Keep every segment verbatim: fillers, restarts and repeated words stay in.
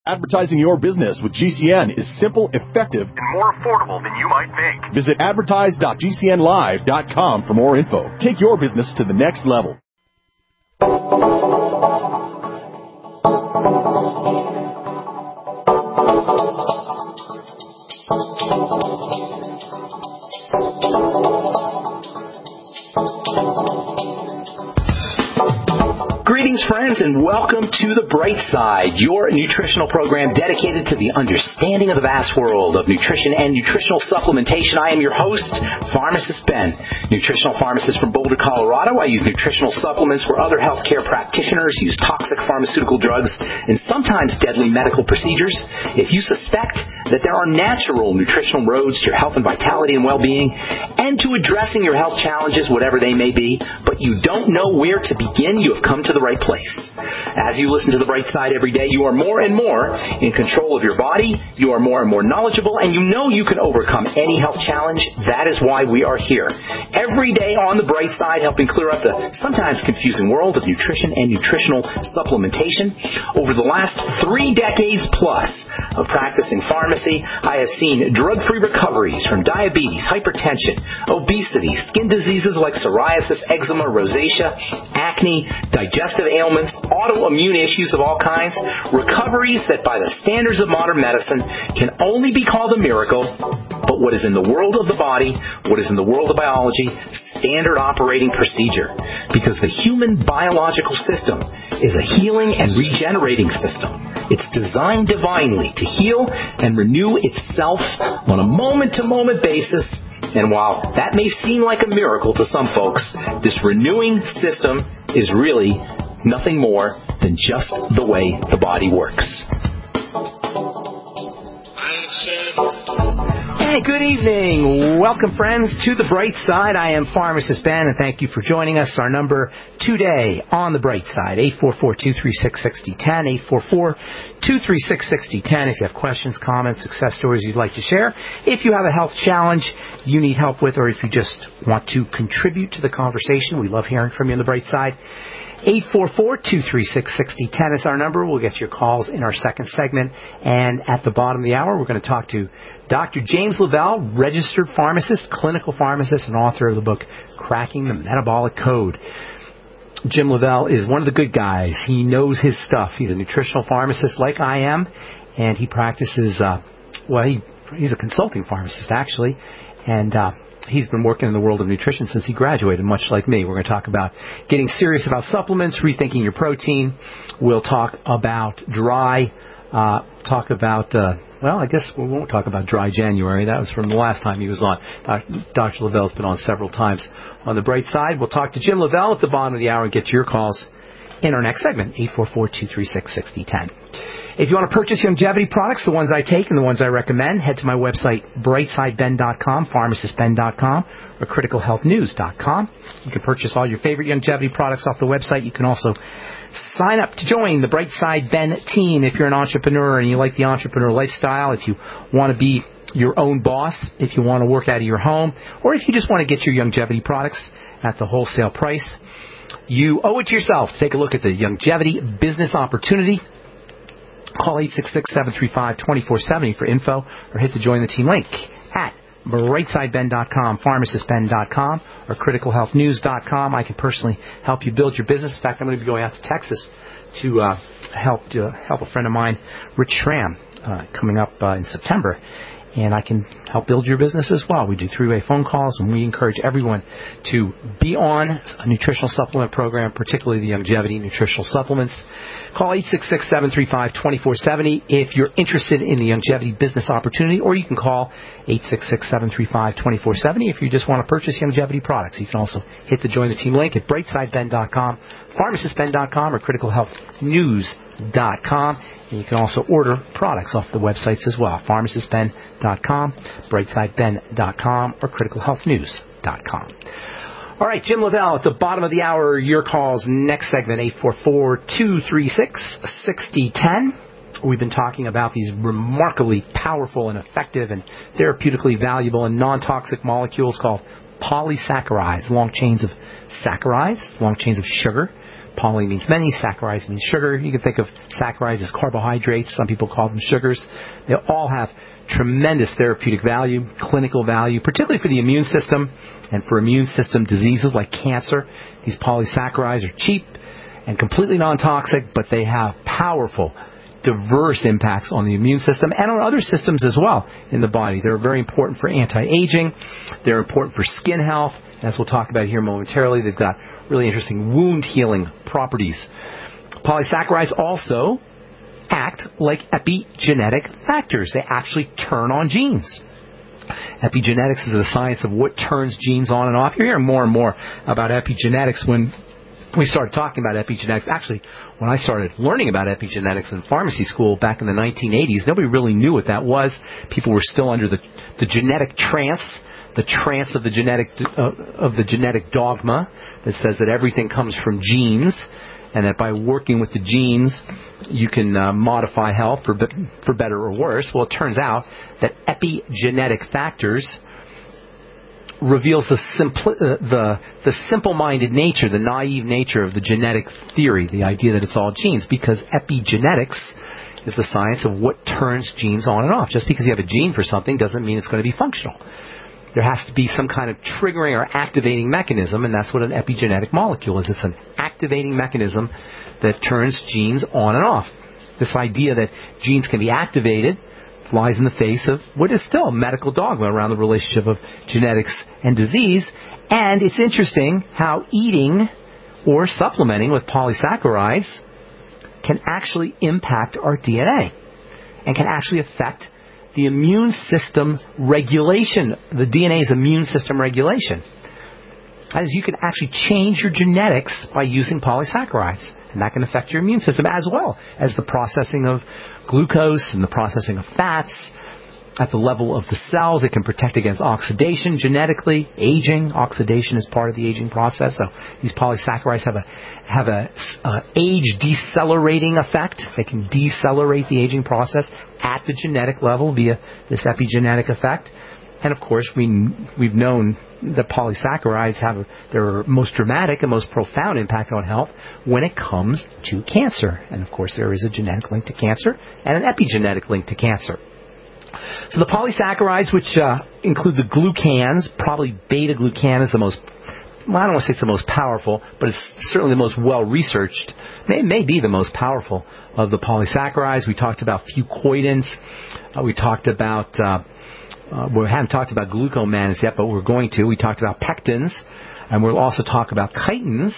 Advertising your business with G C N is simple, effective, and more affordable than you might think. Visit advertise dot g c n live dot com for more info. Take your business to the next level. Greetings, friends, and welcome to The Bright Side, your nutritional program dedicated to the understanding of the vast world of nutrition and nutritional supplementation. I am your host, Pharmacist Ben, nutritional pharmacist from Boulder, Colorado. I use nutritional supplements where other healthcare practitioners use toxic pharmaceutical drugs and sometimes deadly medical procedures. If you suspect that there are natural nutritional roads to your health and vitality and well-being and to addressing your health challenges, whatever they may be, but you don't know where to begin, you have come to the right place. As you listen to The Bright Side every day, you are more and more in control of your body, you are more and more knowledgeable, and you know you can overcome any health challenge. That is why we are here. Every day on The Bright Side, helping clear up the sometimes confusing world of nutrition and nutritional supplementation. Over the last three decades plus of practicing pharmacy, I have seen drug-free recoveries from diabetes, hypertension, obesity, skin diseases like psoriasis, eczema, rosacea, acne, digestive ailments, autoimmune issues of all kinds, recoveries that by the standards of modern medicine can only be called a miracle, but what is in the world of the body, what is in the world of biology, standard operating procedure. Because the human biological system is a healing and regenerating system. It's designed divinely to heal and renew itself on a moment-to-moment basis. And while that may seem like a miracle to some folks, this renewing system is really nothing more than just the way the body works. Hey, good evening. Welcome, friends, to The Bright Side. I am Pharmacist Ben, and thank you for joining us. Our number today on The Bright Side, eight four four, two three six, six zero one zero, eight four four, two three six, six zero one zero. If you have questions, comments, success stories you'd like to share, if you have a health challenge you need help with, or if you just want to contribute to the conversation, we love hearing from you on The Bright Side. eight four four, two three six, six zero one zero is our number. We'll get your calls in our second segment. And at the bottom of the hour, we're going to talk to Doctor James Lavelle, registered pharmacist, clinical pharmacist, and author of the book, Cracking the Metabolic Code. Jim Lavelle is one of the good guys. He knows his stuff. He's a nutritional pharmacist like I am, and he practices, uh, well, he, he's a consulting pharmacist, actually, and uh he's been working in the world of nutrition since he graduated, much like me. We're going to talk about getting serious about supplements, rethinking your protein. We'll talk about dry, uh, talk about, uh, well, I guess we won't talk about dry January. That was from the last time he was on. Doctor Lavelle's been on several times on The Bright Side. We'll talk to Jim Lavelle at the bottom of the hour and get to your calls in our next segment, eight four four, two three six, six zero one zero. If you want to purchase longevity products, the ones I take and the ones I recommend, head to my website, bright side ben dot com, pharmacist ben dot com, or critical health news dot com. You can purchase all your favorite longevity products off the website. You can also sign up to join the Bright Side Ben team if you're an entrepreneur and you like the entrepreneur lifestyle, if you want to be your own boss, if you want to work out of your home, or if you just want to get your longevity products at the wholesale price. You owe it to yourself to take a look at the longevity business opportunity. Call eight six six, seven three five, two four seven zero for info or hit the Join the Team link at bright side ben dot com, pharmacist ben dot com, or critical health news dot com. I can personally help you build your business. In fact, I'm going to be going out to Texas to uh, help to help a friend of mine, Rich Schramm, uh, coming up uh, in September. And I can help build your business as well. We do three-way phone calls, and we encourage everyone to be on a nutritional supplement program, particularly the longevity nutritional supplements. Call eight six six, seven three five, two four seven zero if you're interested in the longevity business opportunity, or you can call eight six six, seven three five, two four seven zero if you just want to purchase longevity products. You can also hit the Join the Team link at bright side ben dot com, pharmacist ben dot com, or critical health news dot com. And you can also order products off the websites as well, pharmacist ben dot com, bright side ben dot com, or critical health news dot com. All right, Jim Lavelle at the bottom of the hour. Your calls next segment, eight four four, two three six, six zero one zero. We've been talking about these remarkably powerful and effective and therapeutically valuable and non-toxic molecules called polysaccharides, long chains of saccharides, long chains of sugar, Poly means many, saccharides means sugar. You can think of saccharides as carbohydrates. Some people call them sugars. They all have tremendous therapeutic value, clinical value, particularly for the immune system and for immune system diseases like cancer. These polysaccharides are cheap and completely non-toxic, but they have powerful, diverse impacts on the immune system and on other systems as well in the body. They're very important for anti-aging. They're important for skin health. As we'll talk about here momentarily, they've got really interesting wound healing properties. Polysaccharides also act like epigenetic factors. They actually turn on genes. Epigenetics is the science of what turns genes on and off. You're hearing more and more about epigenetics when we started talking about epigenetics. Actually, when I started learning about epigenetics in pharmacy school back in the nineteen eighties, nobody really knew what that was. People were still under the, the genetic trance, the trance of the genetic uh, of the genetic dogma that says that everything comes from genes, and that by working with the genes, you can uh, modify health for for better or worse. Well, it turns out that epigenetic factors reveals the simpli- uh, the the simple-minded nature, the naive nature of the genetic theory, the idea that it's all genes, because epigenetics is the science of what turns genes on and off. Just because you have a gene for something doesn't mean it's going to be functional. There has to be some kind of triggering or activating mechanism, and that's what an epigenetic molecule is. It's an activating mechanism that turns genes on and off. This idea that genes can be activated flies in the face of what is still a medical dogma around the relationship of genetics and disease. And it's interesting how eating or supplementing with polysaccharides can actually impact our D N A and can actually affect the immune system regulation, the D N A's immune system regulation. As you can actually change your genetics by using polysaccharides, and that can affect your immune system as well as the processing of glucose and the processing of fats at the level of the cells. It can protect against oxidation genetically, aging. Oxidation is part of the aging process. So these polysaccharides have a have a uh, age decelerating effect. They can decelerate the aging process at the genetic level via this epigenetic effect. And of course, we we've known that polysaccharides have their most dramatic and most profound impact on health when it comes to cancer. And of course, there is a genetic link to cancer and an epigenetic link to cancer. So the polysaccharides, which uh, include the glucans, probably beta-glucan is the most, well, I don't want to say it's the most powerful, but it's certainly the most well-researched, may, may be the most powerful of the polysaccharides. We talked about fucoidins. Uh, we talked about, uh, uh, we haven't talked about glucomannan yet, but we're going to. We talked about pectins, and we'll also talk about chitins.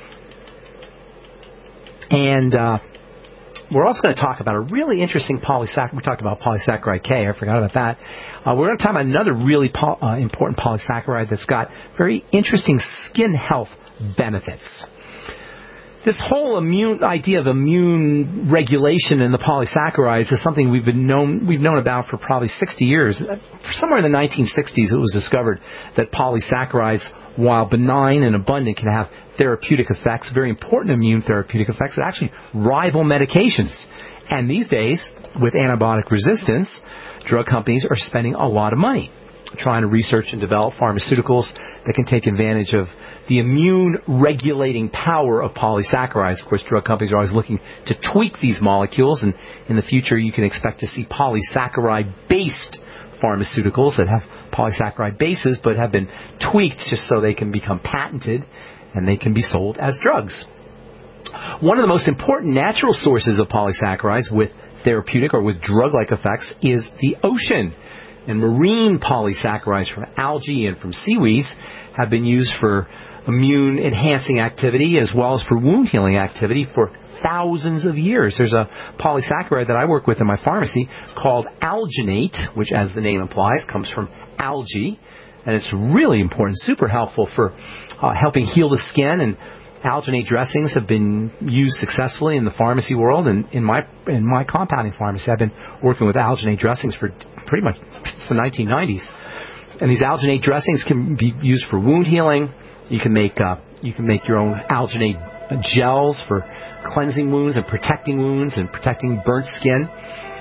And uh, we're also going to talk about a really interesting polysaccharide. We talked about polysaccharide K. I forgot about that. Uh, we're going to talk about another really po- uh, important polysaccharide that's got very interesting skin health benefits. This whole immune idea of immune regulation in the polysaccharides is something we've been known we've known about for probably sixty years. Somewhere in the nineteen sixties, it was discovered that polysaccharides, while benign and abundant, can have therapeutic effects, very important immune therapeutic effects that actually rival medications. And these days, with antibiotic resistance, drug companies are spending a lot of money trying to research and develop pharmaceuticals that can take advantage of the immune regulating power of polysaccharides. Of course, drug companies are always looking to tweak these molecules, and in the future you can expect to see polysaccharide-based pharmaceuticals that have polysaccharide bases but have been tweaked just so they can become patented and they can be sold as drugs. One of the most important natural sources of polysaccharides with therapeutic or with drug-like effects is the ocean. And marine polysaccharides from algae and from seaweeds have been used for immune-enhancing activity as well as for wound-healing activity for thousands of years. There's a polysaccharide that I work with in my pharmacy called alginate, which, as the name implies, comes from algae. And it's really important, super helpful for uh, helping heal the skin. And alginate dressings have been used successfully in the pharmacy world. And in my in my compounding pharmacy, I've been working with alginate dressings for pretty much since the nineteen nineties. And these alginate dressings can be used for wound healing. You can make uh, you can make your own alginate gels for cleansing wounds and protecting wounds and protecting burnt skin.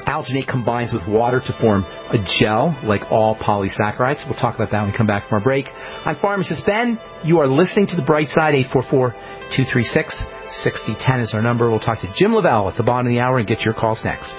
Alginate combines with water to form a gel, like all polysaccharides. We'll talk about that when we come back from our break. I'm Pharmacist Ben. You are listening to The Bright Side. Eight four four, two three six, six zero one zero is our number. We'll talk to Jim Lavelle at the bottom of the hour and get your calls next.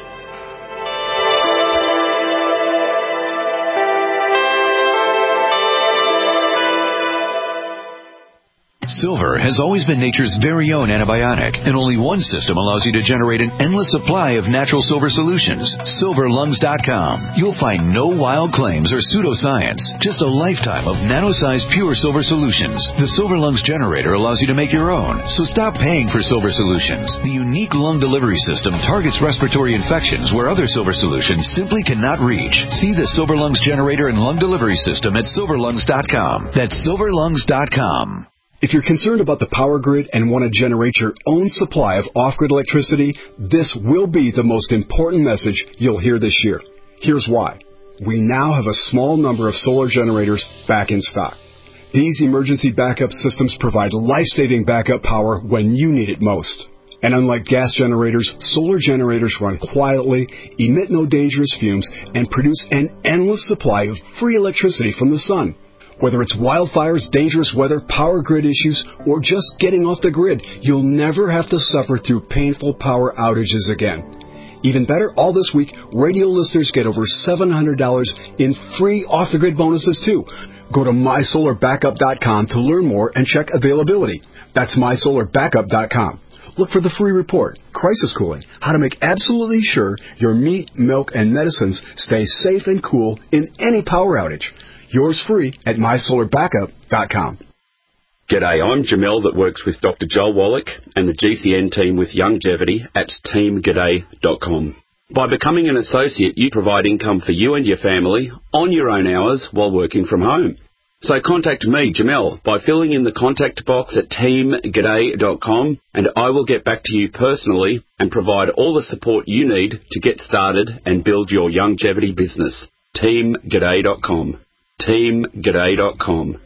Silver has always been nature's very own antibiotic, and only one system allows you to generate an endless supply of natural silver solutions. silver lungs dot com. You'll find no wild claims or pseudoscience, just a lifetime of nano-sized pure silver solutions. The Silver Lungs generator allows you to make your own, so stop paying for silver solutions. The unique lung delivery system targets respiratory infections where other silver solutions simply cannot reach. See the Silver Lungs generator and lung delivery system at silver lungs dot com. That's silver lungs dot com. If you're concerned about the power grid and want to generate your own supply of off-grid electricity, this will be the most important message you'll hear this year. Here's why. We now have a small number of solar generators back in stock. These emergency backup systems provide life-saving backup power when you need it most. And unlike gas generators, solar generators run quietly, emit no dangerous fumes, and produce an endless supply of free electricity from the sun. Whether it's wildfires, dangerous weather, power grid issues, or just getting off the grid, you'll never have to suffer through painful power outages again. Even better, all this week, radio listeners get over seven hundred dollars in free off-the-grid bonuses, too. Go to my solar backup dot com to learn more and check availability. That's my solar backup dot com. Look for the free report, Crisis Cooling, how to make absolutely sure your meat, milk, and medicines stay safe and cool in any power outage. Yours free at my solar backup dot com. G'day, I'm Jamel that works with Doctor Joel Wallach and the G C N team with Longevity at team g'day dot com. By becoming an associate, you provide income for you and your family on your own hours while working from home. So contact me, Jamel, by filling in the contact box at team g'day dot com, and I will get back to you personally and provide all the support you need to get started and build your longevity business. team g'day dot com. team g'day dot com.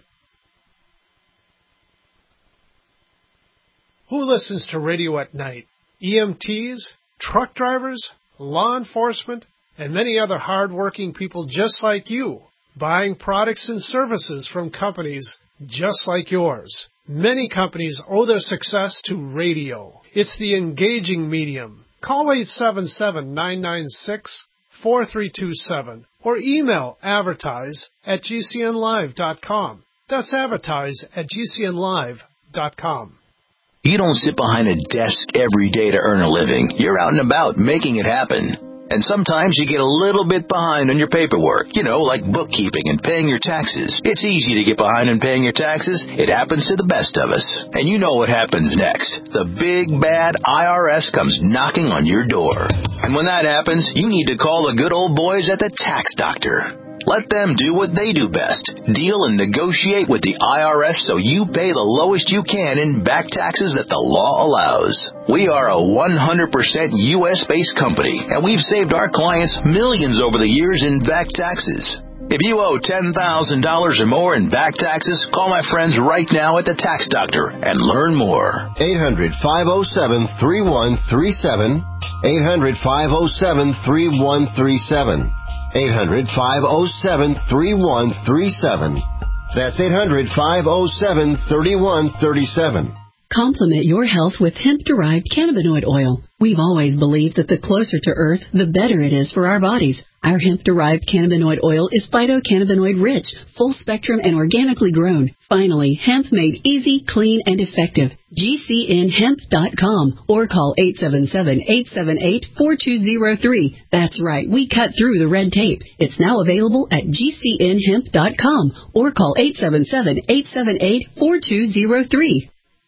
Who listens to radio at night? E M Ts, truck drivers, law enforcement, and many other hard-working people just like you, buying products and services from companies just like yours. Many companies owe their success to radio. It's the engaging medium. Call eight seven seven, nine nine six, four three two seven or email advertise at g c n live dot com. That's advertise at g c n live dot com. You don't sit behind a desk every day to earn a living. You're out and about making it happen. And sometimes you get a little bit behind on your paperwork, you know, like bookkeeping and paying your taxes. It's easy to get behind on paying your taxes. It happens to the best of us. And you know what happens next. The big, bad I R S comes knocking on your door. And when that happens, you need to call the good old boys at the Tax Doctor. Let them do what they do best. Deal and negotiate with the I R S so you pay the lowest you can in back taxes that the law allows. We are a one hundred percent U S-based company, and we've saved our clients millions over the years in back taxes. If you owe ten thousand dollars or more in back taxes, call my friends right now at the Tax Doctor and learn more. eight hundred, five oh seven, three one three seven. eight hundred, five oh seven, three one three seven. eight hundred, five oh seven, three one three seven. That's eight hundred, five oh seven, three one three seven. Complement your health with hemp-derived cannabinoid oil. We've always believed that the closer to Earth, the better it is for our bodies. Our hemp-derived cannabinoid oil is phytocannabinoid-rich, full-spectrum, and organically grown. Finally, hemp made easy, clean, and effective. G C N hemp dot com or call eight seven seven, eight seven eight, four two zero three. That's right, we cut through the red tape. It's now available at G C N hemp dot com or call eight seven seven, eight seven eight, four two zero three.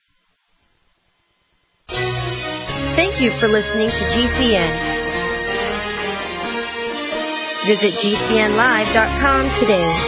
Thank you for listening to G C N. Visit G C N live dot com today.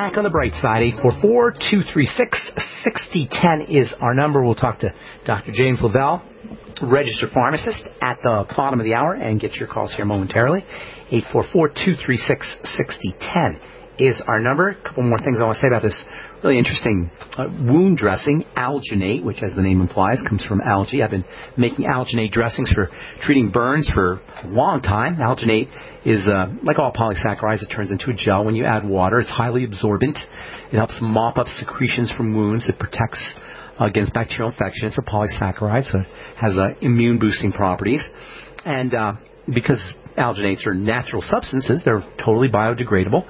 back on the bright side. eight four four, two three six, six zero one zero is our number. We'll talk to Doctor James Lavelle, registered pharmacist, at the bottom of the hour, and get your calls here momentarily. eight four four, two three six, six zero one zero is our number. A couple more things I want to say about this really interesting uh, wound dressing, alginate, which, as the name implies, comes from algae. I've been making alginate dressings for treating burns for a long time. Alginate is, uh, like all polysaccharides, it turns into a gel when you add water. It's highly absorbent. It helps mop up secretions from wounds. It protects uh, against bacterial infection. It's a polysaccharide, so it has uh, immune-boosting properties. And uh, because alginates are natural substances, they're totally biodegradable.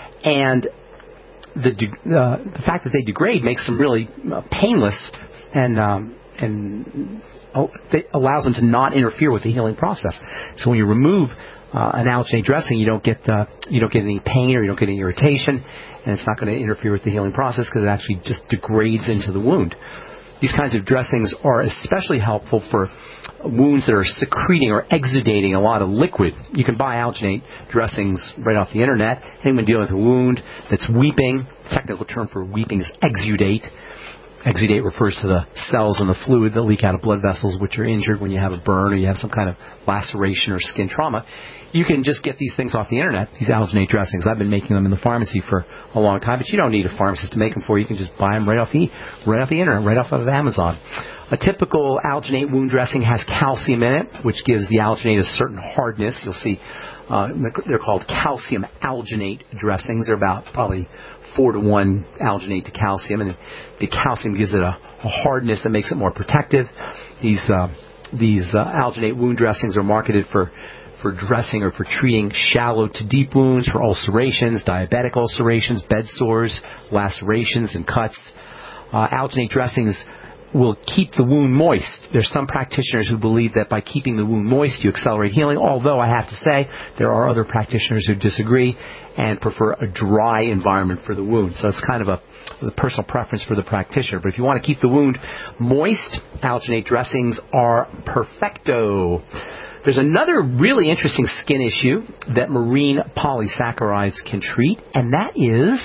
And the uh, the fact that they degrade makes them really uh, painless, and um, and oh, it allows them to not interfere with the healing process. So when you remove uh, an alginate dressing, you don't get uh, you don't get any pain, or you don't get any irritation, and it's not going to interfere with the healing process because it actually just degrades into the wound. These kinds of dressings are especially helpful for wounds that are secreting or exudating a lot of liquid. You can buy alginate dressings right off the internet. Anyone dealing with a wound that's weeping, the technical term for weeping is exudate. Exudate refers to the cells in the fluid that leak out of blood vessels, which are injured when you have a burn or you have some kind of laceration or skin trauma. You can just get these things off the internet, these alginate dressings. I've been making them in the pharmacy for a long time, but you don't need a pharmacist to make them for you. You can just buy them right off the right off the internet, right off of Amazon. A typical alginate wound dressing has calcium in it, which gives the alginate a certain hardness. You'll see uh, they're called calcium alginate dressings. They're about probably four to one alginate to calcium, and the calcium gives it a, a hardness that makes it more protective. These uh, these uh, alginate wound dressings are marketed for for dressing or for treating shallow to deep wounds, for ulcerations, diabetic ulcerations, bed sores, lacerations, and cuts. Uh, alginate dressings will keep the wound moist. There's some practitioners who believe that by keeping the wound moist, you accelerate healing, although I have to say there are other practitioners who disagree and prefer a dry environment for the wound. So it's kind of a, a personal preference for the practitioner. But if you want to keep the wound moist, alginate dressings are perfecto. There's another really interesting skin issue that marine polysaccharides can treat, and that is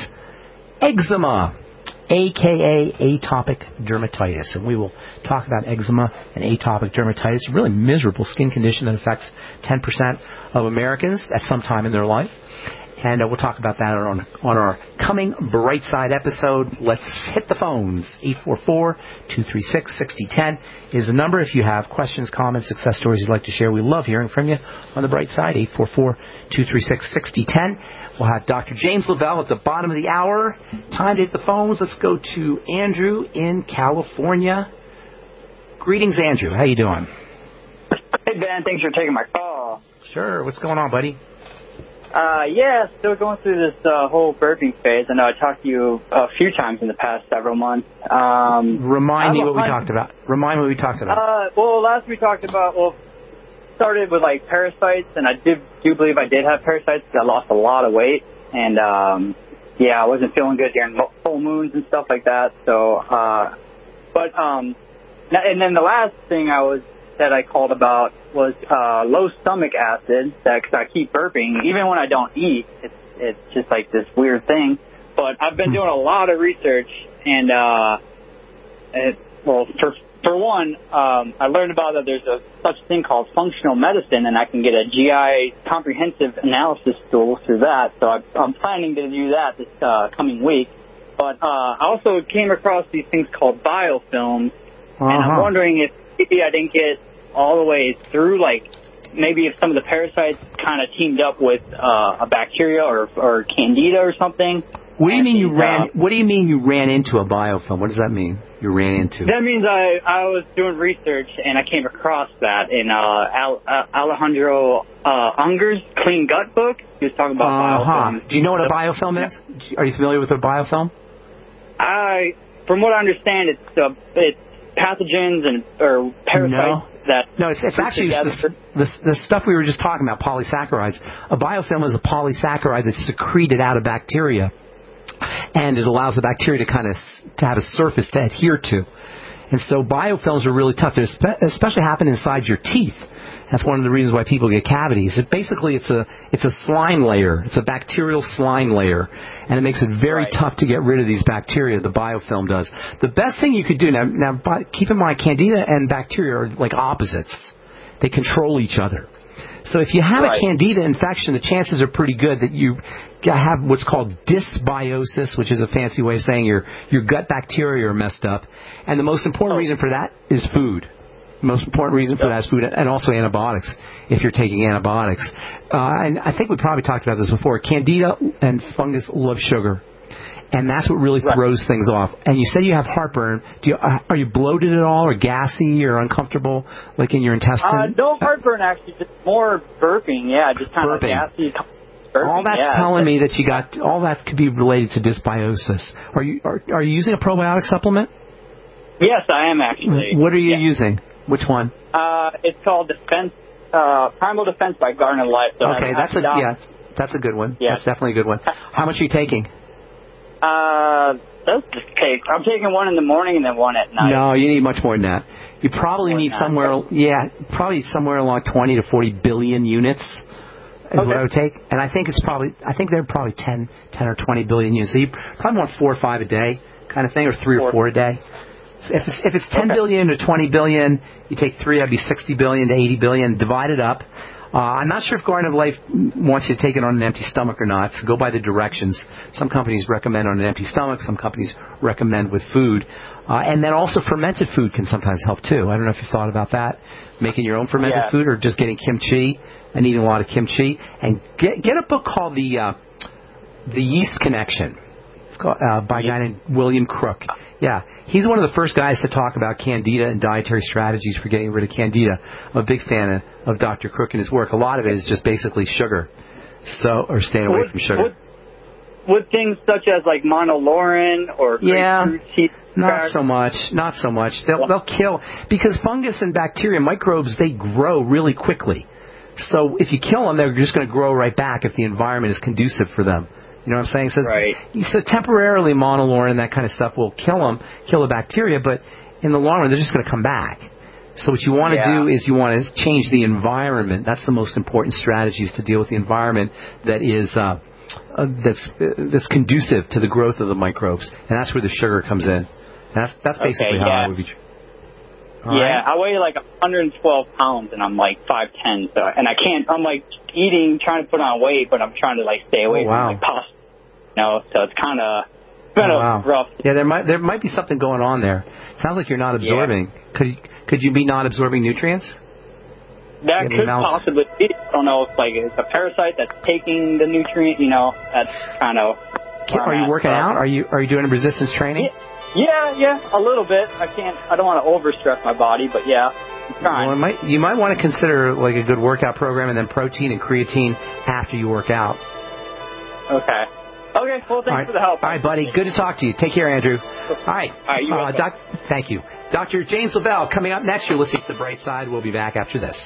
eczema, a k a atopic dermatitis. And we will talk about eczema and atopic dermatitis, a really miserable skin condition that affects ten percent of Americans at some time in their life. And uh, we'll talk about that on, on our coming Bright Side episode. Let's hit the phones. eight four four, two three six, six zero one zero is the number if you have questions, comments, success stories you'd like to share. We love hearing from you on the Bright Side. eight four four, two three six, six zero one zero. We'll have Doctor James Lavelle at the bottom of the hour. Time to hit the phones. Let's go to Andrew in California. Greetings, Andrew. How you doing? Hey, Ben. Thanks for taking my call. Sure. What's going on, buddy? Uh, yeah, still going through this uh, whole burping phase. I know I talked to you a few times in the past several months. Um, Remind me what we talked about. Remind me what we talked about. Uh, well, last we talked about, well, started with, like, parasites, and I did, do believe I did have parasites because I lost a lot of weight. And, um, yeah, I wasn't feeling good during full moons and stuff like that. So, uh, but, um, and then the last thing I was, that I called about was uh, low stomach acid, that cause I keep burping. Even when I don't eat, it's it's just like this weird thing. But I've been doing a lot of research, and, uh, it, well, for for one, um, I learned about that there's a such thing called functional medicine, and I can get a G I comprehensive analysis tool through that. So I, I'm planning to do that this uh, coming week. But uh, I also came across these things called biofilms, uh-huh. and I'm wondering if maybe I didn't get all the way through, like maybe if some of the parasites kind of teamed up with uh, a bacteria or, or candida or something. What do you mean you ran? Uh, what do you mean you ran into a biofilm? What does that mean? You ran into? That means I I was doing research and I came across that in uh, Al, uh, Alejandro uh, Unger's Clean Gut book. He was talking about uh-huh. biofilms. Do you know what a biofilm is? Are you familiar with a biofilm? I, from what I understand, it's uh, it's pathogens and or parasites. No. That no, it's, it's actually the, the, the stuff we were just talking about, polysaccharides. A biofilm is a polysaccharide that's secreted out of bacteria, and it allows the bacteria to kind of to have a surface to adhere to. And so biofilms are really tough. They especially happen inside your teeth. That's one of the reasons why people get cavities. It basically, it's a it's a slime layer. It's a bacterial slime layer, and it makes it very right. tough to get rid of these bacteria. The biofilm does. The best thing you could do now. Now, keep in mind, Candida and bacteria are like opposites. They control each other. So if you have right. a Candida infection, the chances are pretty good that you have what's called dysbiosis, which is a fancy way of saying your your gut bacteria are messed up. And the most important oh. reason for that is food. The most important reason for that is food, and also antibiotics, if you're taking antibiotics. Uh, and I think we probably talked about this before. Candida and fungus love sugar, and that's what really right. throws things off. And you said you have heartburn. Do you, uh, are you bloated at all, or gassy, or uncomfortable, like in your intestine? Uh, no heartburn, actually, just more burping. Yeah, just kind of gassy. Burping. All that's yeah. telling me that you got all that could be related to dysbiosis. Are you are, are you using a probiotic supplement? Yes, I am actually. What are you yeah. using? Which one? Uh, it's called Defense, uh, Primal Defense by Garden of Life. So okay, that's a yeah, that's a good one. Yeah. That's definitely a good one. How much are you taking? Uh, that's just take. I'm taking one in the morning and then one at night. No, you need much more than that. You probably more need somewhere, yeah, probably somewhere along twenty to forty billion units is okay. what I would take. And I think it's probably, I think they're probably ten, ten or twenty billion units. So you probably want four or five a day, kind of thing, or three four. or four a day. So if it's, if it's ten okay. billion to twenty billion, you take three, that'd be sixty billion to eighty billion. Divide it up. Uh, I'm not sure if Garden of Life wants you to take it on an empty stomach or not, so go by the directions. Some companies recommend on an empty stomach. Some companies recommend with food. Uh, and then also fermented food can sometimes help, too. I don't know if you've thought about that, making your own fermented yeah. food or just getting kimchi and eating a lot of kimchi. And get, get a book called The uh, The Yeast Connection. It's called, uh, by a guy named William Crook. Yeah, he's one of the first guys to talk about Candida and dietary strategies for getting rid of Candida. I'm a big fan of, of Doctor Crook and his work. A lot of it is just basically sugar, so or staying away would, from sugar. Would, would things such as like monolaurin or yeah, grapefruit not so much, not so much. They'll they'll kill because fungus and bacteria, microbes, they grow really quickly. So if you kill them, they're just going to grow right back if the environment is conducive for them. You know what I'm saying? So, right. so temporarily, monolaurin, that kind of stuff will kill them, kill the bacteria, but in the long run, they're just going to come back. So what you want to yeah. do is you want to change the environment. That's the most important strategies to deal with the environment that is uh, uh, that's uh, that's conducive to the growth of the microbes, and that's where the sugar comes in. And that's that's basically okay, how yeah. I would be. All yeah, right? I weigh like one hundred twelve pounds, and I'm like five ten, so and I can't. I'm like eating, trying to put on weight, but I'm trying to like stay away oh, wow. from like pasta. No, so it's kind of kind oh, of wow. rough. Yeah, there might there might be something going on there. Sounds like you're not absorbing. Yeah. Could you, could you be not absorbing nutrients? That could possibly be. I don't know if like it's a parasite that's taking the nutrient. You know, that's kind of. Are you working out? Are you are you doing resistance training? Yeah, yeah, yeah, a little bit. I can't. I don't want to overstress my body, but yeah, I'm trying. Well, it might, you might want to consider like a good workout program and then protein and creatine after you work out. Okay. Okay, well, thanks right. for the help. All right, buddy. Good to talk to you. Take care, Andrew. All right. All right, you uh, doc, thank you. Doctor James Lavelle coming up next. You're listening to The Bright Side. We'll be back after this.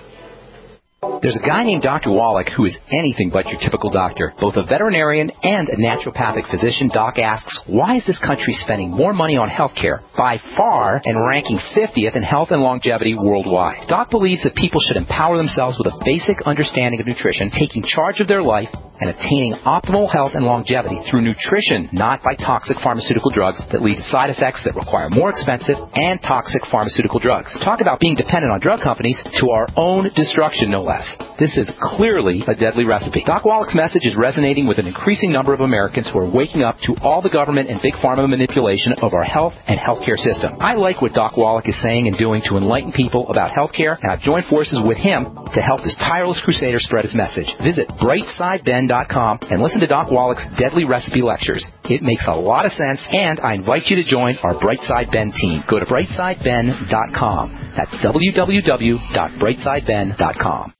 There's a guy named Doctor Wallach who is anything but your typical doctor. Both a veterinarian and a naturopathic physician, Doc asks, why is this country spending more money on health care by far and ranking fiftieth in health and longevity worldwide? Doc believes that people should empower themselves with a basic understanding of nutrition, taking charge of their life, and attaining optimal health and longevity through nutrition, not by toxic pharmaceutical drugs that lead to side effects that require more expensive and toxic pharmaceutical drugs. Talk about being dependent on drug companies to our own destruction, no less. This is clearly a deadly recipe. Doc Wallach's message is resonating with an increasing number of Americans who are waking up to all the government and big pharma manipulation of our health and healthcare system. I like what Doc Wallach is saying and doing to enlighten people about healthcare, and I've joined forces with him to help this tireless crusader spread his message. Visit bright side ben dot com and listen to Doc Wallach's deadly recipe lectures. It makes a lot of sense, and I invite you to join our Brightside Ben team. Go to bright side ben dot com. That's w w w dot bright side ben dot com.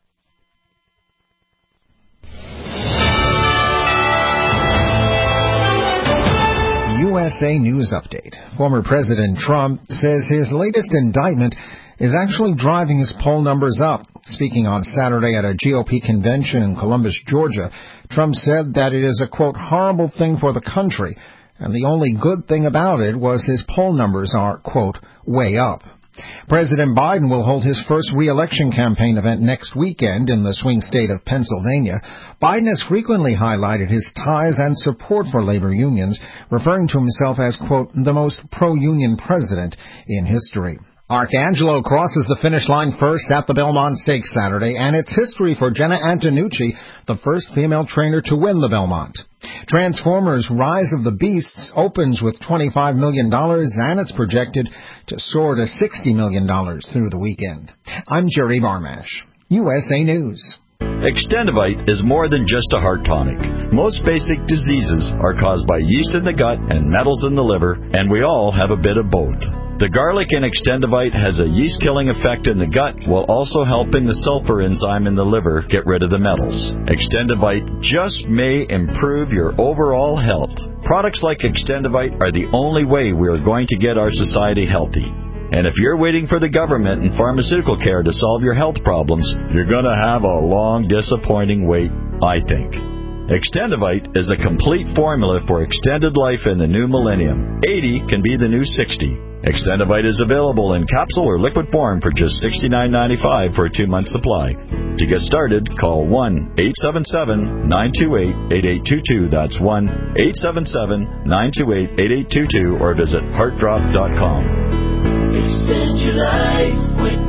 U S A News Update. Former President Trump says his latest indictment is actually driving his poll numbers up. Speaking on Saturday at a G O P convention in Columbus, Georgia, Trump said that it is a, quote, horrible thing for the country, and the only good thing about it was his poll numbers are, quote, way up. President Biden will hold his first re-election campaign event next weekend in the swing state of Pennsylvania. Biden has frequently highlighted his ties and support for labor unions, referring to himself as, quote, the most pro-union president in history. Arcangelo crosses the finish line first at the Belmont Stakes Saturday, and it's history for Jenna Antonucci, the first female trainer to win the Belmont. Transformers Rise of the Beasts opens with twenty-five million dollars, and it's projected to soar to sixty million dollars through the weekend. I'm Jerry Barmash, U S A News. Extendivite is more than just a heart tonic. Most basic diseases are caused by yeast in the gut and metals in the liver, and we all have a bit of both. The garlic in Extendivite has a yeast-killing effect in the gut while also helping the sulfur enzyme in the liver get rid of the metals. Extendivite just may improve your overall health. Products like Extendivite are the only way we are going to get our society healthy. And if you're waiting for the government and pharmaceutical care to solve your health problems, you're going to have a long, disappointing wait, I think. Extendivite is a complete formula for extended life in the new millennium. eighty can be the new sixty. Extendivite is available in capsule or liquid form for just sixty-nine ninety-five for a two-month supply. To get started, call one eight seven seven, nine two eight, eight eight two two. That's one eight seven seven, nine two eight, eight eight two two, or visit heart drop dot com. Extend your life with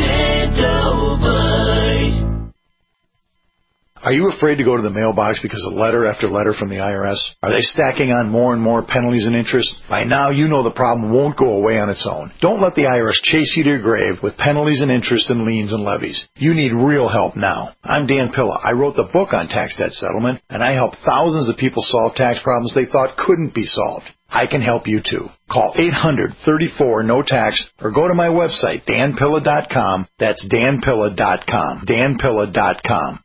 Extendivite. Are you afraid to go to the mailbox because of letter after letter from the I R S? Are they stacking on more and more penalties and interest? By now, you know the problem won't go away on its own. Don't let the I R S chase you to your grave with penalties and interest and liens and levies. You need real help now. I'm Dan Pilla. I wrote the book on tax debt settlement, and I help thousands of people solve tax problems they thought couldn't be solved. I can help you too. Call eight hundred, thirty-four, no tax or go to my website, dan pilla dot com. That's dan pilla dot com. dan pilla dot com.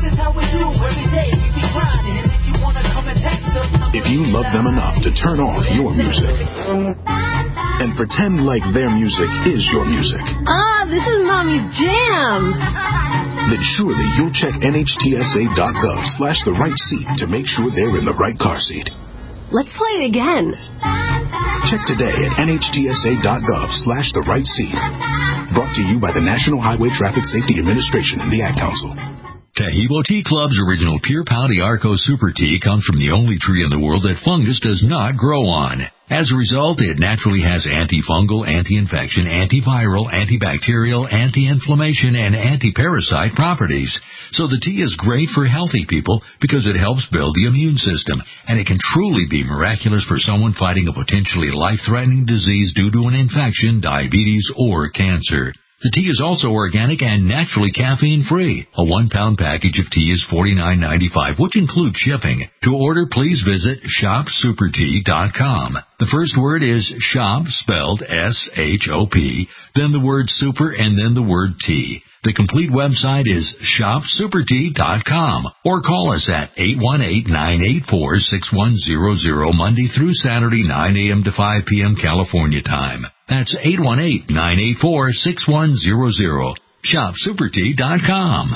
If you love them enough to turn off your music and pretend like their music is your music, ah, this is Mommy's jam, then surely you'll check N H T S A dot gov slash the right seat to make sure they're in the right car seat. Let's play it again. Check today at N H T S A dot gov slash the right seat. Brought to you by the National Highway Traffic Safety Administration and the Ad Council. Taheebo Tea Club's original Pure Pouty Arco Super Tea comes from the only tree in the world that fungus does not grow on. As a result, it naturally has antifungal, anti-infection, antiviral, antibacterial, anti-inflammation, and anti-parasite properties. So the tea is great for healthy people because it helps build the immune system, and it can truly be miraculous for someone fighting a potentially life-threatening disease due to an infection, diabetes, or cancer. The tea is also organic and naturally caffeine-free. A one-pound package of tea is forty-nine ninety-five, which includes shipping. To order, please visit shop super tea dot com. The first word is shop, spelled S H O P, then the word super, and then the word tea. The complete website is shop super tea dot com, or call us at eight one eight, nine eight four, six one zero zero Monday through Saturday, nine a.m. to five p.m. California time. That's eight one eight, nine eight four, six one zero zero. shop super tea dot com.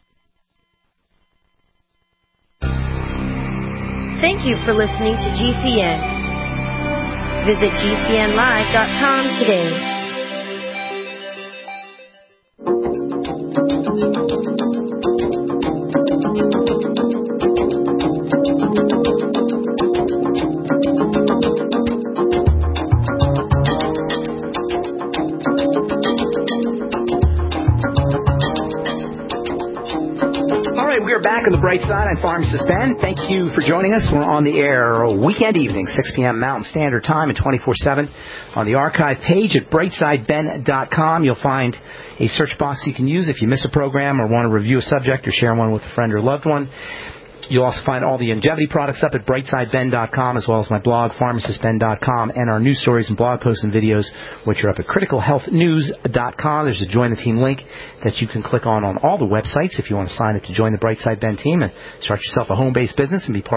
Thank you for listening to G C N. Visit G C N live dot com today. Back on the bright side, I'm Pharmacist Ben. Thank you for joining us. We're on the air weekend evening, six p.m. Mountain Standard Time and twenty-four seven on the archive page at brightside ben dot com. You'll find a search box you can use if you miss a program or want to review a subject or share one with a friend or loved one. You'll also find all the Longevity products up at brightside ben dot com, as well as my blog, pharmacist ben dot com, and our news stories and blog posts and videos, which are up at critical health news dot com. There's a Join the Team link that you can click on on all the websites if you want to sign up to join the Brightside Ben team and start yourself a home-based business and be part of the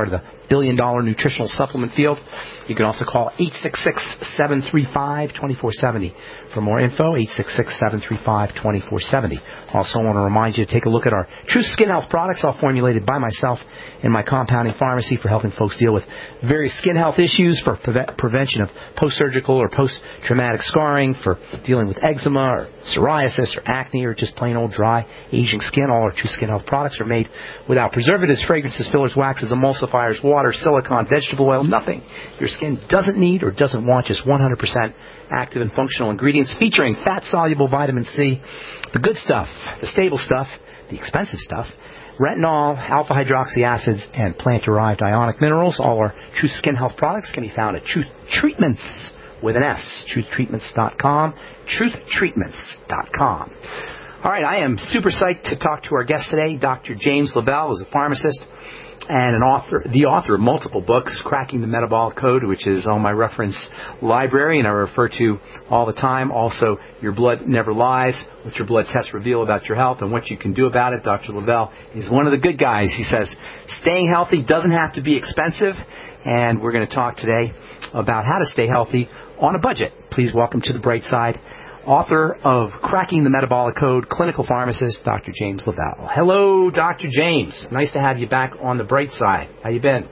billion dollars nutritional supplement field. You can also call eight six six, seven three five, two four seven zero for more info, eight six six, seven three five, two four seven zero. Also, I want to remind you to take a look at our True Skin Health products, all formulated by myself in my compounding pharmacy for helping folks deal with various skin health issues, for pre- prevention of post-surgical or post-traumatic scarring, for dealing with eczema or psoriasis or acne or just plain old dry, aging skin. All our True Skin Health products are made without preservatives, fragrances, fillers, waxes, emulsifiers, water, silicone, vegetable oil, nothing your skin doesn't need or doesn't want, just one hundred percent active and functional ingredients featuring fat-soluble vitamin C, the good stuff, the stable stuff, the expensive stuff, retinol, alpha-hydroxy acids, and plant-derived ionic minerals. All our Truth Skin Health products can be found at Truth Treatments with an S, truth treatments dot com, truth treatments dot com. All right, I am super psyched to talk to our guest today. Doctor James Lavelle is a pharmacist and an author, the author of multiple books, Cracking the Metabolic Code, which is on my reference library and I refer to all the time. Also, Your Blood Never Lies, what your blood tests reveal about your health and what you can do about it. Doctor Lavelle is one of the good guys. He says staying healthy doesn't have to be expensive, and we're going to talk today about how to stay healthy on a budget. Please welcome to the bright side, author of Cracking the Metabolic Code, clinical pharmacist, Doctor James Lavelle. Hello, Doctor James. Nice to have you back on the bright side. How you been?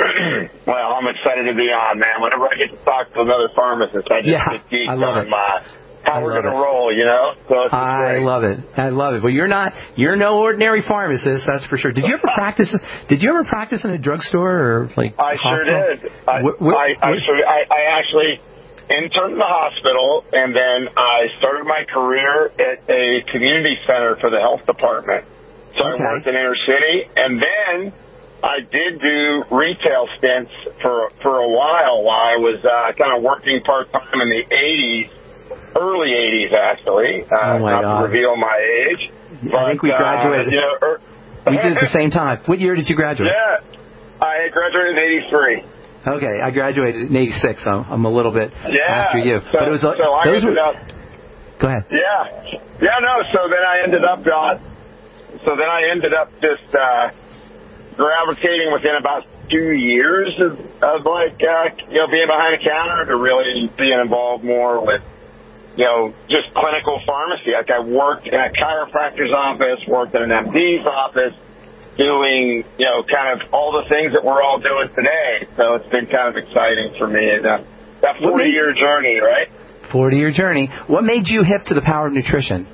Well, I'm excited to be on, man. Whenever I get to talk to another pharmacist, I just yeah, get geeked I love on it. my how I we're love going to it. roll, you know? So it's I great. love it. I love it. Well, you're not, you're no ordinary pharmacist, that's for sure. Did you ever practice, did you ever practice in a drugstore or like I hospital? sure did. I, Wh- wh- I, I, wh- sure, I, I actually interned in the hospital, and then I started my career at a community center for the health department. So Okay. I worked in inner city, and then I did do retail stints for for a while while I was uh, kind of working part-time in the eighties, early eighties, actually. Uh, Oh, my not God. to reveal my age. I think we but, graduated. Uh, you know, er, We did it at the same time. What year did you graduate? Yeah, I graduated in eighty-three. Okay, I graduated in eighty-six, so I'm a little bit Yeah. after you. So, but it was uh, so I those ended were, up. Go ahead. Yeah. Yeah, no, so then I ended up, uh, so then I ended up just, uh, gravitating within about two years of, of like, uh, you know, being behind the counter to really being involved more with, you know, just clinical pharmacy. Like I worked in a chiropractor's office, worked in an M D's office, doing, you know, kind of all the things that we're all doing today. So it's been kind of exciting for me. And, uh, that forty-year journey, right? forty-year journey. What made you hip to the power of nutrition?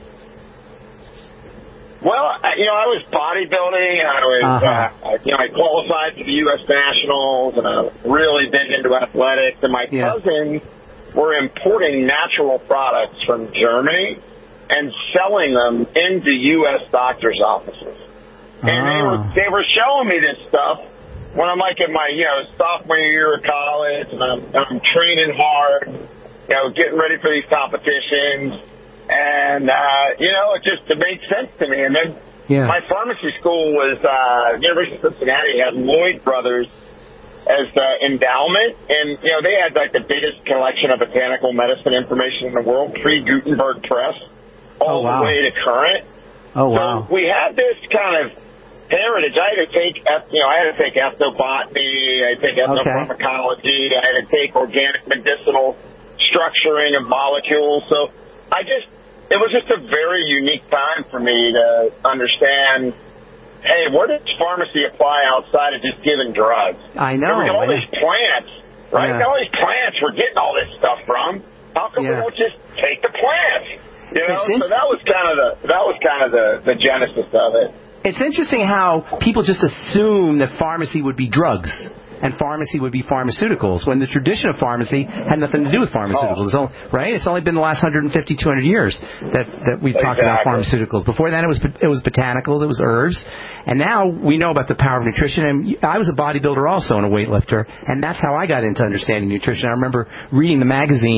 Well, I- you know, I was bodybuilding. I was, Uh-huh. uh, you know, I qualified for the U S Nationals, and I was really big into athletics. And my Yeah. cousins were importing natural products from Germany and selling them into U S doctors' offices. And they were Ah. they were showing me this stuff when I'm like in my, you know, sophomore year of college, and I'm, I'm training hard, you know, getting ready for these competitions. And, uh, you know, it just it made sense to me. And then Yeah. my pharmacy school was, uh, University of Cincinnati had Lloyd Brothers as the endowment. And, you know, they had like the biggest collection of botanical medicine information in the world, pre-Gutenberg Press, all Oh, wow. the way to current. Oh, wow. So we had this kind of heritage. I had to take, eth- you know, I had to take ethnobotany, I had to take ethnopharmacology, I had to take organic medicinal structuring of molecules. So I just, it was just a very unique time for me to understand, hey, where does pharmacy apply outside of just giving drugs? I know. And we got all yeah. these plants, right? Yeah. Got all these plants we're getting all this stuff from. How come we Yeah. don't just take the plants? You know, It's in- so that was kind of the that was kind of the, the genesis of it. It's interesting how people just assume that pharmacy would be drugs and pharmacy would be pharmaceuticals, when the tradition of pharmacy had nothing to do with pharmaceuticals. It's only, right? It's only been the last one hundred fifty, two hundred years that that we've talked about Exactly. pharmaceuticals. Before then, it was it was botanicals, it was herbs, and now we know about the power of nutrition. And I was a bodybuilder also and a weightlifter, and that's how I got into understanding nutrition. I remember reading the magazines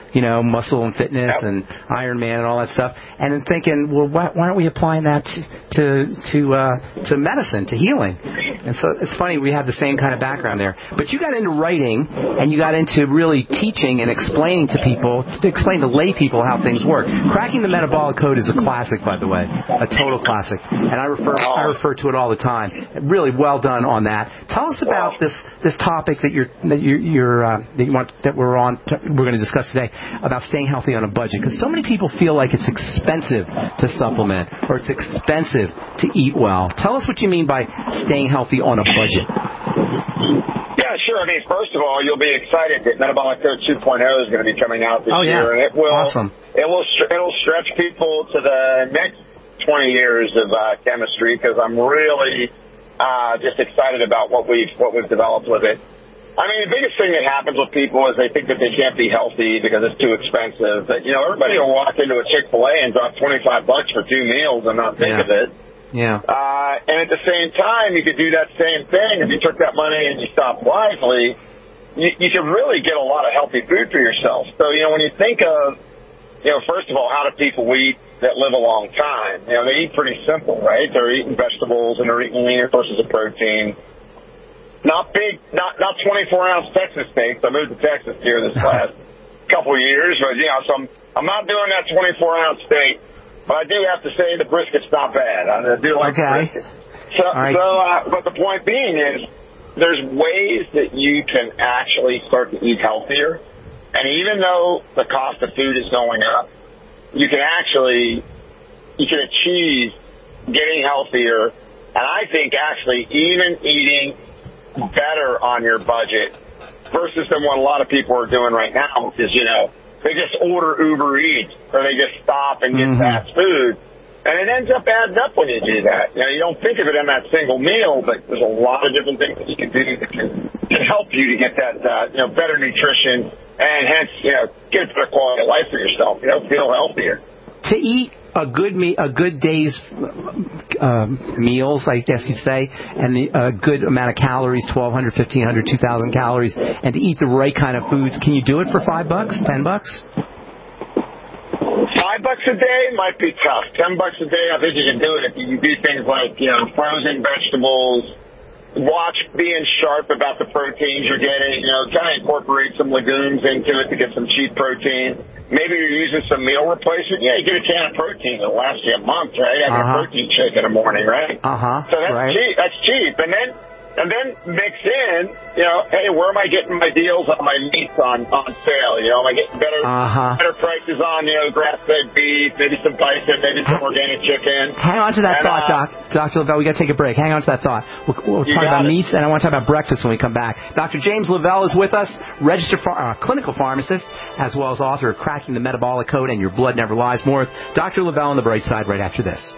you know, muscle and fitness yep. and Iron Man and all that stuff, and then thinking, well, why, why aren't we applying that to to uh, to medicine, to healing? And so it's funny, we have the same kind of background there. But you got into writing, and you got into really teaching and explaining to people, to explain to lay people how things work. Cracking the Metabolic Code is a classic, by the way, a total classic, and I refer I refer to it all the time. Really well done on that. Tell us about this this topic that you're that you're, you're uh, that you want that we're on we're going to discuss today about staying healthy on a budget, because so many people feel like it's expensive to supplement or it's expensive to eat well. Tell us what you mean by staying healthy on a budget. Yeah, sure. I mean, first of all, you'll be excited that Metabolic Code two point oh is going to be coming out this oh, yeah. year, and it will awesome. it will it'll stretch people to the next twenty years of uh, chemistry, because I'm really uh, just excited about what we've what we've developed with it. I mean, the biggest thing that happens with people is they think that they can't be healthy because it's too expensive. But, you know, everybody will walk into a Chick-fil-A and drop twenty-five bucks for two meals and not think yeah. of it. Yeah. Uh, and at the same time, you could do that same thing if you took that money and you stopped wisely. You, you could really get a lot of healthy food for yourself. So, you know, when you think of, you know, first of all, how do people eat that live a long time? You know, they eat pretty simple, right? They're eating vegetables and they're eating leaner sources of protein. Not big, not not twenty-four ounce Texas steaks. I moved to Texas here this last couple of years, but you know, so I'm I'm not doing that twenty-four ounce steak. But I do have to say the brisket's not bad. I do like okay. brisket. So, right. so uh, but the point being is, there's ways that you can actually start to eat healthier, and even though the cost of food is going up, you can actually you can achieve getting healthier, and I think actually even eating better on your budget versus than what a lot of people are doing right now is, you know, they just order Uber Eats or they just stop and get mm-hmm. fast food. And it ends up adding up when you do that. You know, you don't think of it in that single meal, but there's a lot of different things that you can do that can, can help you to get that, uh, you know, better nutrition and hence, you know, get a better quality of life for yourself, you know, feel healthier. To eat a good me a good day's uh, meals, I guess you'd say, and the uh, good amount of calories, twelve hundred, fifteen hundred, two thousand calories, and to eat the right kind of foods, can you do it for five bucks, ten bucks? Five bucks a day might be tough. Ten bucks a day, I think you can do it if you do things like, you know, frozen vegetables. Watch being sharp about the proteins you're getting. You know, kind of incorporate some legumes into it to get some cheap protein. Maybe you're using some meal replacement. Yeah, you get a can of protein that'll last you a month, right? I got uh-huh. a protein shake in the morning, right? Uh-huh. So that's right. cheap. That's cheap. And then and then mix in, you know, hey, where am I getting my deals on my meats on, on sale? You know, am I getting better uh-huh. better prices on, you know, grass-fed beef, maybe some bison, maybe some organic chicken? Hang on to that and, thought, uh, Doc. Doctor Lavelle, we got to take a break. Hang on to that thought. We'll, we'll talk about it. meats, and I want to talk about breakfast when we come back. Doctor James Lavelle is with us, registered phar- uh, clinical pharmacist, as well as author of Cracking the Metabolic Code and Your Blood Never Lies. More with Doctor Lavelle on the bright side right after this.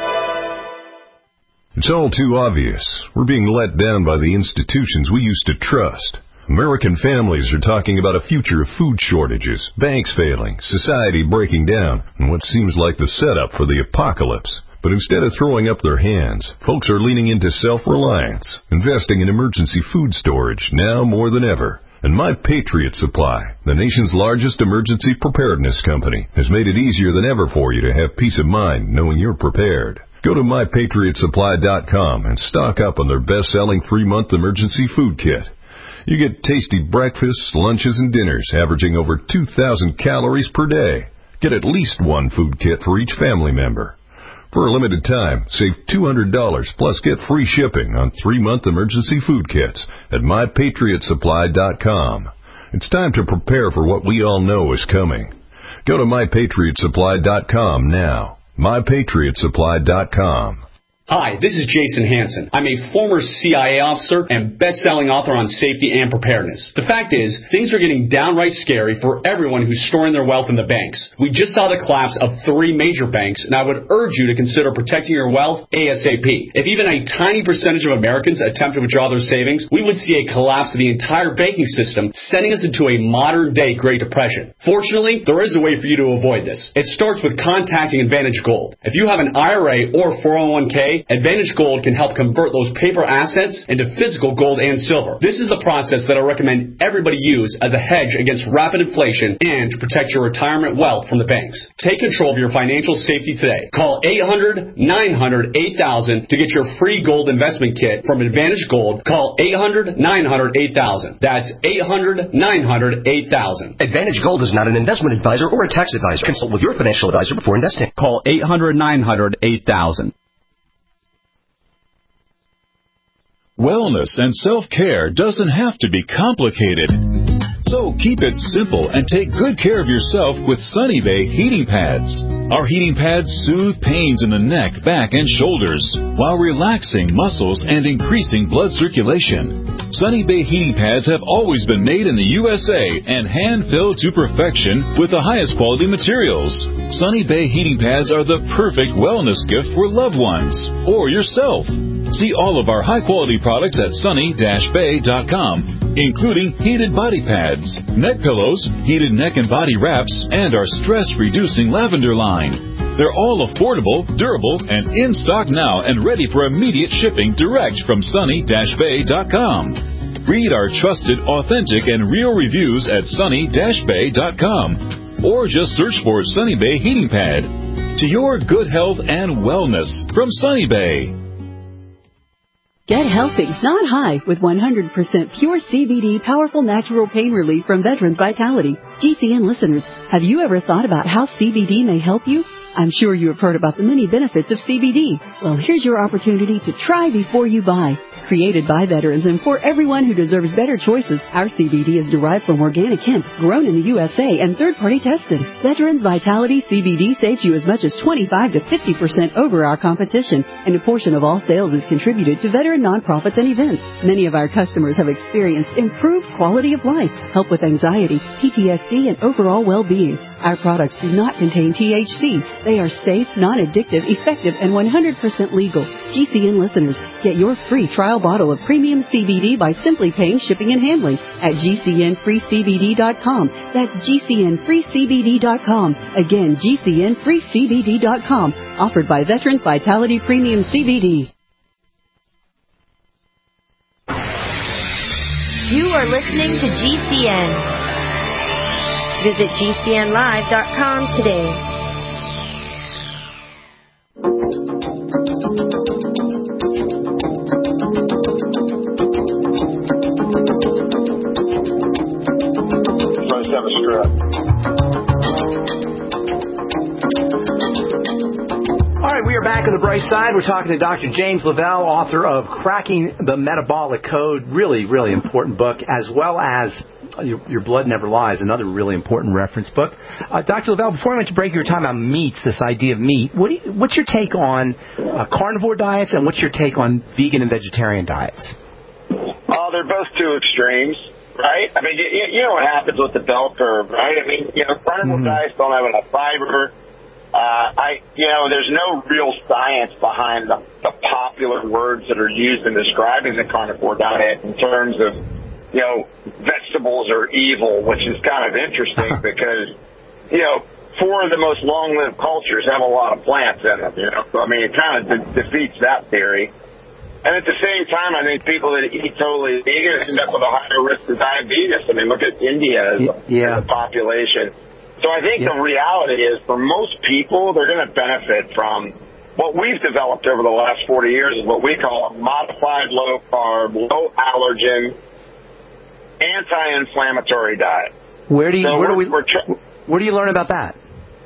It's all too obvious. We're being let down by the institutions we used to trust. American families are talking about a future of food shortages, banks failing, society breaking down, and what seems like the setup for the apocalypse. But instead of throwing up their hands, folks are leaning into self-reliance, investing in emergency food storage now more than ever. And My Patriot Supply, the nation's largest emergency preparedness company, has made it easier than ever for you to have peace of mind knowing you're prepared. Go to my patriot supply dot com and stock up on their best-selling three-month emergency food kit. You get tasty breakfasts, lunches, and dinners averaging over two thousand calories per day. Get at least one food kit for each family member. For a limited time, save two hundred dollars plus get free shipping on three-month emergency food kits at my patriot supply dot com. It's time to prepare for what we all know is coming. Go to my patriot supply dot com now. my patriot supply dot com. Hi, this is Jason Hansen. I'm a former C I A officer and best-selling author on safety and preparedness. The fact is, things are getting downright scary for everyone who's storing their wealth in the banks. We just saw the collapse of three major banks, and I would urge you to consider protecting your wealth ASAP. If even a tiny percentage of Americans attempt to withdraw their savings, we would see a collapse of the entire banking system, sending us into a modern-day Great Depression. Fortunately, there is a way for you to avoid this. It starts with contacting Advantage Gold. If you have an I R A or four oh one k, today, Advantage Gold can help convert those paper assets into physical gold and silver. This is the process that I recommend everybody use as a hedge against rapid inflation and to protect your retirement wealth from the banks. Take control of your financial safety today. Call eight hundred, nine hundred, eight thousand to get your free gold investment kit from Advantage Gold. Call eight hundred, nine hundred, eight thousand. That's eight hundred, nine hundred, eight thousand. Advantage Gold is not an investment advisor or a tax advisor. Consult with your financial advisor before investing. Call eight hundred, nine hundred, eight thousand. Wellness and self-care doesn't have to be complicated. So keep it simple and take good care of yourself with Sunny Bay heating pads. Our heating pads soothe pains in the neck, back, and shoulders while relaxing muscles and increasing blood circulation. Sunny Bay heating pads have always been made in the U S A and hand-filled to perfection with the highest quality materials. Sunny Bay heating pads are the perfect wellness gift for loved ones or yourself. See all of our high-quality products at sunny dash bay dot com, including heated body pads, neck pillows, heated neck and body wraps, and our stress-reducing lavender line. They're all affordable, durable, and in stock now and ready for immediate shipping direct from sunny dash bay dot com. Read our trusted, authentic, and real reviews at sunny dash bay dot com, or just search for Sunny Bay Heating Pad. To your good health and wellness from Sunny Bay. Get healthy, not high, with one hundred percent pure C B D powerful natural pain relief from Veterans Vitality. G C N listeners, have you ever thought about how C B D may help you? I'm sure you have heard about the many benefits of C B D. Well, here's your opportunity to try before you buy. Created by veterans and for everyone who deserves better choices, our C B D is derived from organic hemp, grown in the U S A and third-party tested. Veterans Vitality C B D saves you as much as twenty-five to fifty percent over our competition, and a portion of all sales is contributed to veteran nonprofits and events. Many of our customers have experienced improved quality of life, help with anxiety, P T S D, and overall well-being. Our products do not contain T H C. They are safe, non-addictive, effective, and one hundred percent legal. G C N listeners, get your free trial bottle of premium C B D by simply paying shipping and handling at G C N free C B D dot com. That's G C N free C B D dot com. Again, G C N free C B D dot com. Offered by Veterans Vitality Premium C B D. You are listening to G C N. Visit G C N live dot com today. Let's have a strut. All right, we are back on the bright side. We're talking to Doctor James Lavelle, author of Cracking the Metabolic Code, really, really important book, as well as Your, Your Blood Never Lies, another really important reference book. Uh, Doctor Lavelle, before I went to break, you were talking about meats, this idea of meat. What do you, what's your take on uh, carnivore diets, and what's your take on vegan and vegetarian diets? Oh, they're both two extremes, right? I mean, you, you know what happens with the bell curve, right? I mean, you know, carnivore mm-hmm. diets don't have enough fiber. Uh, I, you know, there's no real science behind the, the popular words that are used in describing the carnivore diet in terms of, you know, vegetables are evil, which is kind of interesting because, you know, four of the most long-lived cultures have a lot of plants in them, you know. So, I mean, it kind of de- defeats that theory. And at the same time, I think people that eat totally vegan end up with a higher risk of diabetes. I mean, look at India as a, yeah. as a population. So I think yeah. the reality is for most people, they're going to benefit from what we've developed over the last forty years is what we call a modified low-carb, low-allergen, anti-inflammatory diet. Where do you so where do we tr- where do you learn about that?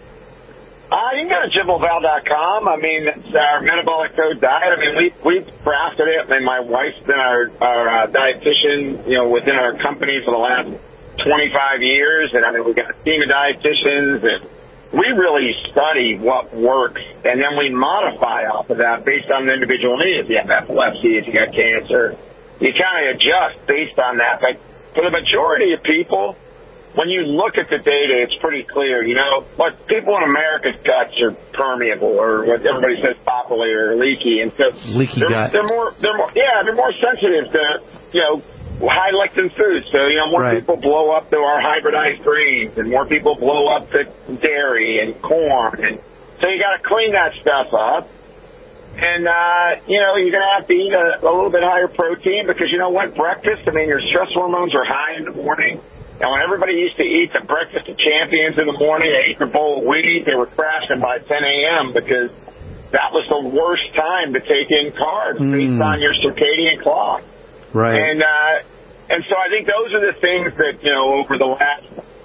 Uh, you can go to Jim Lavelle dot com. I mean, it's our metabolic code diet. I mean, we we crafted it. I mean, my wife's been our our uh, dietitian, you know, within our company for the last twenty-five years, and I mean, we've got a team of dietitians, and we really study what works, and then we modify off of that based on the individual needs. If you have epilepsy, if you got cancer, you kind of adjust based on that. But for the majority of people, when you look at the data, it's pretty clear. You know, like people in America's guts are permeable, or what everybody says, poppily or leaky, and so leaky they're, gut. they're more, they're more, yeah, they're more sensitive to, you know, high lectin foods. So, you know, more right. people blow up to our hybridized grains, and more people blow up to dairy and corn, and so you got to clean that stuff up. And, uh, you know, you're going to have to eat a, a little bit higher protein because, you know what, breakfast, I mean, your stress hormones are high in the morning. And when everybody used to eat the breakfast of champions in the morning, they ate their bowl of wheat, they were crashing by ten a.m. because that was the worst time to take in carbs mm. based on your circadian clock. Right. And, uh, and so I think those are the things that, you know, over the last,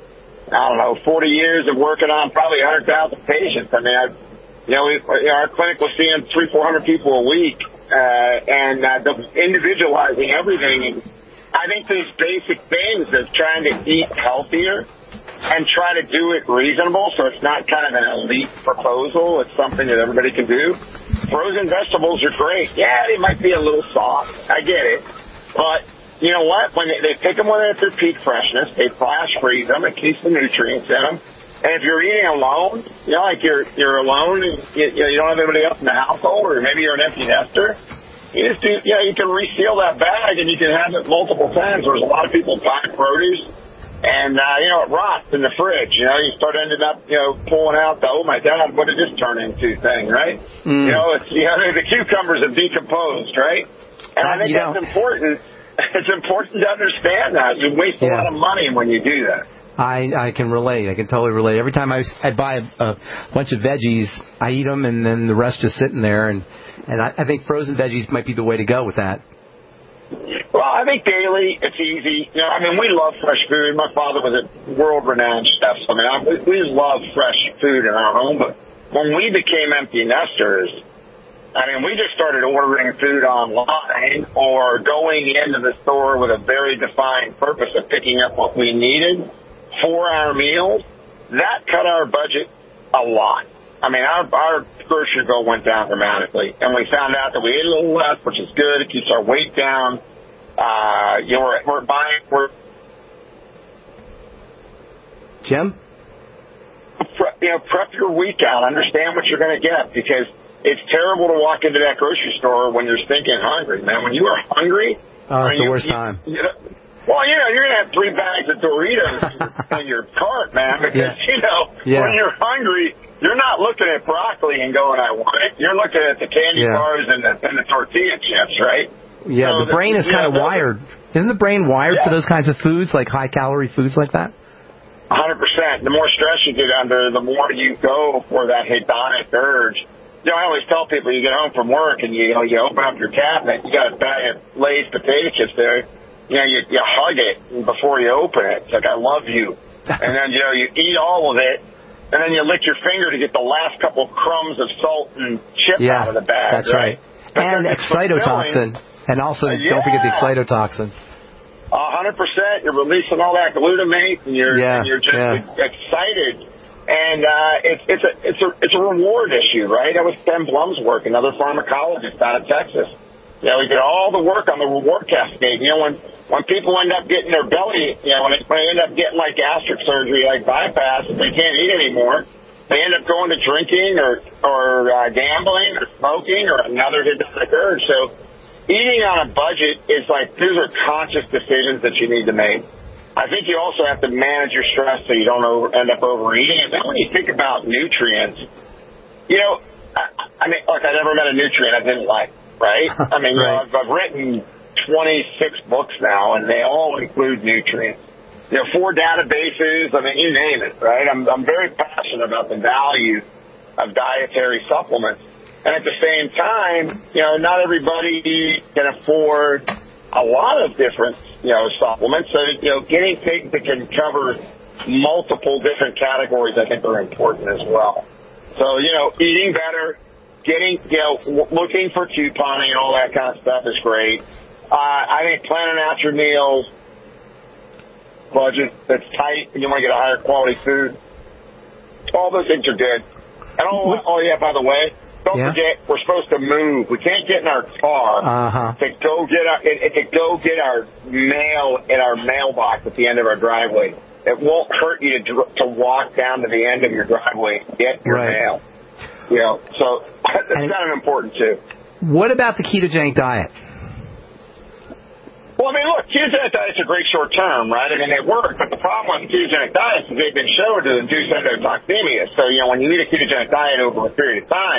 I don't know, forty years of working on probably one hundred thousand patients. I mean, I, you know, we, you know, our clinic was seeing three, four hundred people a week, uh, and uh, the individualizing everything. And I think these basic things of trying to eat healthier and try to do it reasonable, so it's not kind of an elite proposal. It's something that everybody can do. Frozen vegetables are great. Yeah, they might be a little soft. I get it. But you know what? When they, they pick them when they're at their peak freshness, they flash freeze them. It keeps the nutrients in them. And if you're eating alone, you know, like you're you're alone and you, you, know, you don't have anybody else in the household, or maybe you're an empty nester, you just do, you know, you can reseal that bag and you can have it multiple times. There's a lot of people buying produce and, uh, you know, it rots in the fridge. You know, you start ending up, you know, pulling out the, oh my God, what did this turn into thing, right? Mm. You know, it's, you know, the cucumbers have decomposed, right? And I think you that's know. important. It's important to understand that. You waste a Yeah. lot of money when you do that. I, I can relate. I can totally relate. Every time I, I buy a, a bunch of veggies, I eat them, and then the rest just sitting there. And, and I, I think frozen veggies might be the way to go with that. Well, I think daily, it's easy. You know, I mean, we love fresh food. My father was a world-renowned chef. So, I mean, I, we, we love fresh food in our home. But when we became empty nesters, I mean, we just started ordering food online or going into the store with a very defined purpose of picking up what we needed for our meals. That cut our budget a lot. I mean, our, our grocery bill went down dramatically, and we found out that we ate a little less, which is good. It keeps our weight down. Uh, you know, we're, we're buying, we're... Jim? Prep, you know, prep your week out. Understand what you're going to get, because it's terrible to walk into that grocery store when you're stinking hungry, man. When you are hungry... Oh, it's the you, worst you, time. You know, well, you know, you're going to have three bags of Doritos in your, in your cart, man, because, Yeah. you know, Yeah. when you're hungry, you're not looking at broccoli and going, I want it. You're looking at the candy Yeah. bars and the, and the tortilla chips, right? Yeah, So the brain is yeah, kind of those- wired. Isn't the brain wired Yeah. for those kinds of foods, like high-calorie foods like that? one hundred percent. The more stress you get under, the more you go for that hedonic urge. You know, I always tell people, you get home from work and you, you know, you open up your cabinet, you got a bag of Lay's potato chips there. You know, you, you hug it before you open it. It's like, I love you. And then, you know, you eat all of it, and then you lick your finger to get the last couple crumbs of salt and chip Yeah, out of the bag. that's right. Because And it's excitotoxin. fulfilling. And also, Uh, don't forget the yeah. excitotoxin. A hundred percent. You're releasing all that glutamate, and you're Yeah, and you're just yeah. excited. And uh, it's it's a it's a it's a reward issue, right? That was Ben Blum's work, another pharmacologist out of Texas. You know, he did all the work on the reward cascade. You know, when when people end up getting their belly, you know, when they, when they end up getting like gastric surgery, like bypass, and they can't eat anymore, they end up going to drinking or or uh, gambling or smoking or another hedonic urge. So eating on a budget is like, these are conscious decisions that you need to make. I think you also have to manage your stress so you don't over, end up overeating. And then when you think about nutrients, you know, I, I mean, look, I never met a nutrient I didn't like, right? I mean, Right. you know, I've, I've written twenty-six books now, and they all include nutrients. You know, four databases, I mean, you name it, right? I'm, I'm very passionate about the value of dietary supplements. And at the same time, you know, not everybody can afford a lot of different, you know, supplements. So, you know, getting things that can cover multiple different categories, I think, are important as well. So, you know, eating better, getting, you know, w- looking for couponing and all that kind of stuff is great. Uh, I think planning out your meals, budget that's tight, and you want to get a higher quality food. All those things are good. And oh, oh yeah, by the way, don't Yeah. forget, we're supposed to move. We can't get in our car Uh-huh. to go get our it, it, to go get our mail in our mailbox at the end of our driveway. It won't hurt you to dr- to walk down to the end of your driveway and get your Right. mail. You know, so that's And- kind of important too. What about the ketogenic diet? Well, I mean, look, ketogenic diet's a great short term, right? I mean, they work, but the problem with ketogenic diets is they've been shown to induce endotoxemia. So, you know, when you eat a ketogenic diet over a period of time,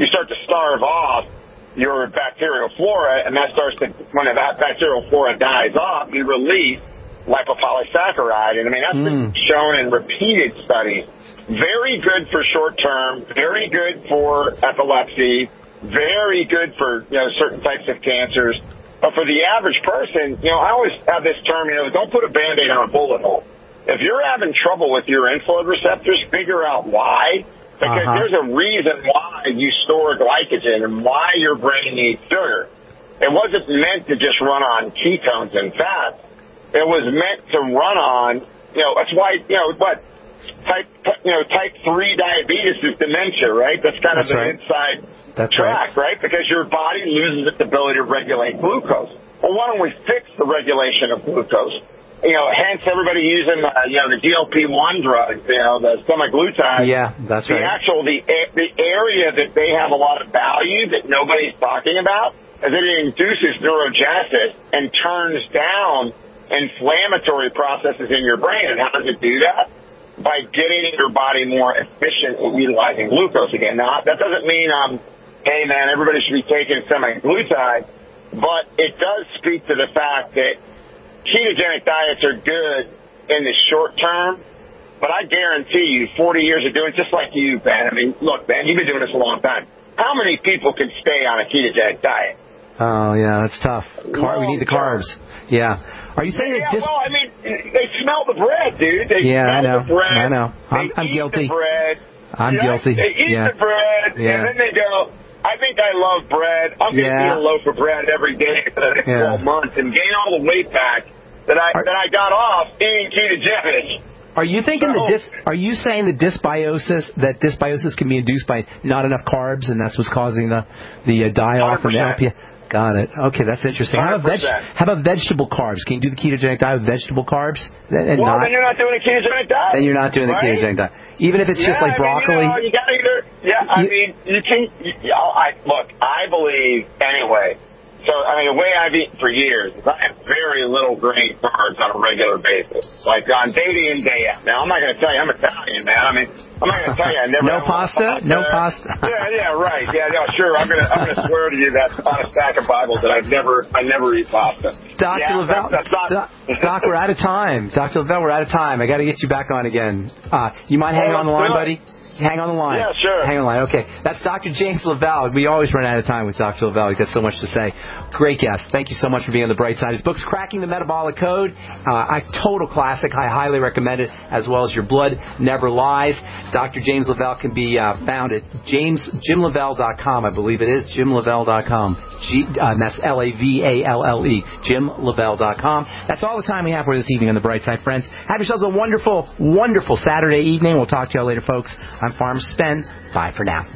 you start to starve off your bacterial flora, and that starts to, when that bacterial flora dies off, you release lipopolysaccharide. And I mean, that's mm. been shown in repeated studies. Very good for short term, very good for epilepsy, very good for, you know, certain types of cancers. But for the average person, you know, I always have this term, you know, don't put a Band-Aid on a bullet hole. If you're having trouble with your insulin receptors, figure out why. Because uh-huh. there's a reason why you store glycogen and why your brain needs sugar. It wasn't meant to just run on ketones and fats. It was meant to run on, you know, that's why, you know, what, type, you know, type three diabetes is dementia, right? That's kind of that's an right. inside that's track, right. right? Because your body loses its ability to regulate glucose. Well, why don't we fix the regulation of glucose? You know, hence everybody using, uh, you know, the G L P one drugs, you know, the semaglutide. Yeah, that's the right. The actual, the, the area that they have a lot of value that nobody's talking about is that it induces neurogenesis and turns down inflammatory processes in your brain. And how does it do that? By getting your body more efficient at utilizing glucose again. Now, that doesn't mean, um, hey, man, everybody should be taking semaglutide, but it does speak to the fact that ketogenic diets are good in the short term, but I guarantee you forty years of doing it, just like you, Ben. I mean, look, Ben, you've been doing this a long time. How many people can stay on a ketogenic diet? Oh, yeah, that's tough. Car- we need the carbs. Yeah. Are you saying yeah, that dis- well, I mean, they smell the bread, dude. They yeah, smell I know. the bread. I know. I'm, they I'm eat guilty. The bread. I'm you know, guilty. They eat yeah. the bread, yeah. and then they go, I think I love bread. I'm going to yeah. eat a loaf of bread every day for the next yeah. twelve months and gain all the weight back that I are, that I got off eating ketogenic. Are you thinking so, the dis? Are you saying the dysbiosis that dysbiosis can be induced by not enough carbs, and that's what's causing the the uh, die off and the L P? Got it. Okay, that's interesting. How about, veg- how about vegetable carbs? Can you do the ketogenic diet with vegetable carbs? And well, not, then you're not doing a ketogenic diet. Then you're not doing right? the ketogenic diet, even if it's yeah, just like I mean, broccoli. You know, you gotta either. Yeah, I you, mean, you can. You, you know, I look. I believe anyway. So, I mean, the way I've eaten for years is I have very little grain carbs on a regular basis, like on day in, day out. Now, I'm not going to tell you I'm Italian, man. I mean, I'm not going to tell you I never no pasta, pasta, no pasta. yeah, yeah, right. Yeah, yeah, sure. I'm going to, I'm going to swear to you that on a stack of Bibles that I've never, I never eat pasta. Doctor Yeah, Lavelle, that's, that's not... Doc, Doc, we're out of time. Doctor Lavelle, we're out of time. I got to get you back on again. Uh, you mind hanging oh, on the line, good. buddy? Hang on the line. Yeah, sure. Hang on the line. Okay. That's Doctor James Lavelle. We always run out of time with Doctor Lavelle. He's got so much to say. Great guest. Thank you so much for being on the bright side. His book's Cracking the Metabolic Code. Uh, a total classic. I highly recommend it, as well as Your Blood Never Lies. Doctor James Lavelle can be uh, found at james jim lavelle dot com. I believe it is jim lavelle dot com. G, uh, and that's L A V A L L E. jim lavelle dot com. That's all the time we have for this evening on the bright side, friends. Have yourselves a wonderful, wonderful Saturday evening. We'll talk to y'all later, folks. I'm Pharmacist Ben. Bye for now.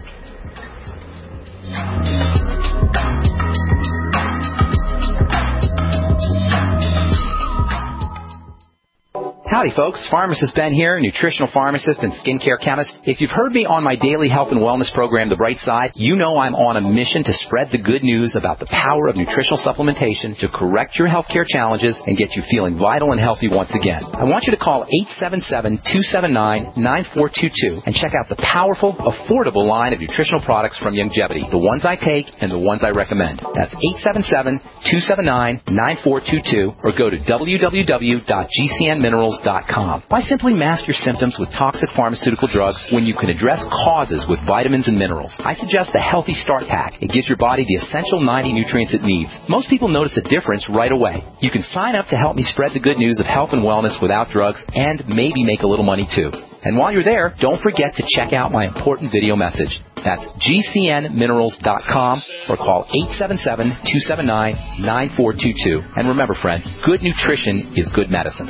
Howdy, folks. Pharmacist Ben here, nutritional pharmacist and skincare chemist. If you've heard me on my daily health and wellness program, The Bright Side, you know I'm on a mission to spread the good news about the power of nutritional supplementation to correct your healthcare challenges and get you feeling vital and healthy once again. I want you to call eight seven seven, two seven nine, nine four two two and check out the powerful, affordable line of nutritional products from Youngevity, the ones I take and the ones I recommend. That's eight seven seven, two seven nine, nine four two two or go to w w w dot g c n minerals dot com. Why simply mask your symptoms with toxic pharmaceutical drugs when you can address causes with vitamins and minerals? I suggest the Healthy Start Pack. It gives your body the essential ninety nutrients it needs. Most people notice a difference right away. You can sign up to help me spread the good news of health and wellness without drugs and maybe make a little money too. And while you're there, don't forget to check out my important video message. That's g c n minerals dot com or call eight seven seven, two seven nine, nine four two two. And remember, friends, good nutrition is good medicine.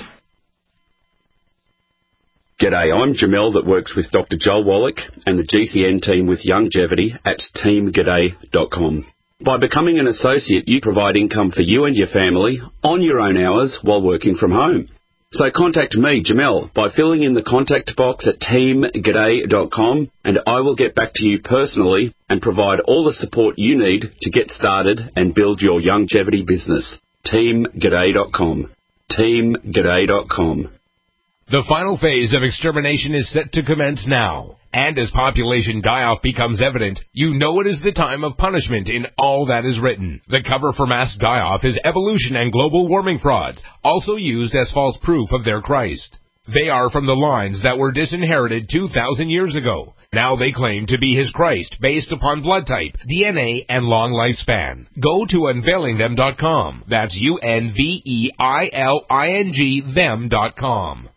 G'day, I'm Jamel that works with Doctor Joel Wallach and the G C N team with Youngevity at team g'day dot com. By becoming an associate, you provide income for you and your family on your own hours while working from home. So contact me, Jamel, by filling in the contact box at team g'day dot com and I will get back to you personally and provide all the support you need to get started and build your Youngevity business. team g'day dot com. team g'day dot com. The final phase of extermination is set to commence now. And as population die-off becomes evident, you know it is the time of punishment in all that is written. The cover for mass die-off is evolution and global warming frauds, also used as false proof of their Christ. They are from the lines that were disinherited two thousand years ago. Now they claim to be his Christ based upon blood type, D N A, and long lifespan. Go to unveiling them dot com. That's U N V E I L I N G them dot com.